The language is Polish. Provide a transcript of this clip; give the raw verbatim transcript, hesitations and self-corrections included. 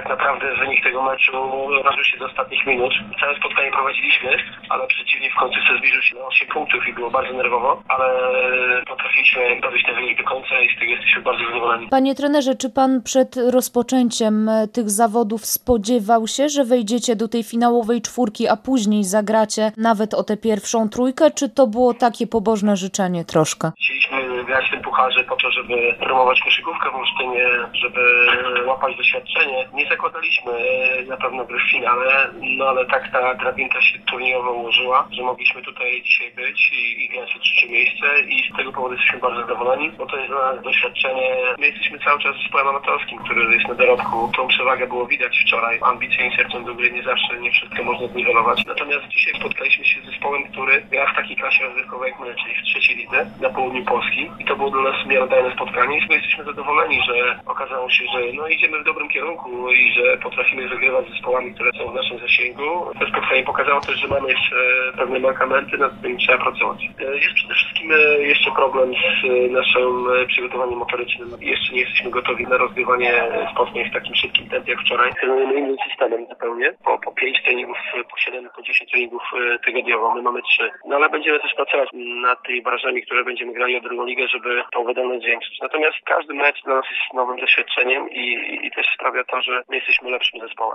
naprawdę wynik tego meczu ważył się do ostatnich minut. Całe spotkanie prowadziliśmy, ale przeciwnik w końcu sobie zbliżył się na osiem punktów i było bardzo nerwowo, ale potrafiliśmy dowieść ten wynik do końca i z tego jesteśmy bardzo zadowoleni. Panie trenerze, czy pan przed rozpoczęciem tych zawodów spodziewał się, że wejdziecie do tej finałowej czwórki, a później zagracie nawet o tę pierwszą trójkę, czy to było takie pobożne życzenie troszkę? Chcieliśmy grać w tym pucharze po to, żeby promować koszykówkę w Olsztynie, żeby łapać doświadczenie. Nie zakładaliśmy na pewno gry w finale, no ale tak ta drabinka się turniejowo ułożyła, że mogliśmy tutaj dzisiaj być i, i grać o trzecie miejsce i z tego powodu jesteśmy bardzo zadowoleni, bo to jest dla nas doświadczenie. My jesteśmy cały czas zespołem amatorskim, który jest na dorobku. Tą przewagę było widać wczoraj. Ambicje i sercem do gry nie zawsze, nie wszystko można zniwelować. Natomiast dzisiaj spotkaliśmy się z zespołem, który gra w takiej klasie rozrywkowej jak my, czyli w trzeciej lidze na południu Polski. I to było dla nas miarodajne spotkanie i jesteśmy zadowoleni, że okazało się, że no idziemy w dobrym kierunku i że potrafimy wygrywać z zespołami, które są w naszym zasięgu. To spotkanie pokazało też, że mamy jeszcze pewne mankamenty, nad którymi trzeba pracować. Jest przede wszystkim jeszcze problem z naszym przygotowaniem motorycznym. Jeszcze nie jesteśmy gotowi na rozgrywanie spotkań w takim szybkim tempie jak wczoraj. Trenujemy innym systemem zupełnie. Po, po pięć treningów, po siedem, po dziesięć treningów tygodniowo. My mamy trzy. No ale będziemy też pracować nad tymi barażami, które będziemy grali o drugą ligę, żeby tą wydolność zwiększyć. Natomiast każdy mecz dla nas jest nowym doświadczeniem i, i też sprawia to, że my jesteśmy lepszym zespołem.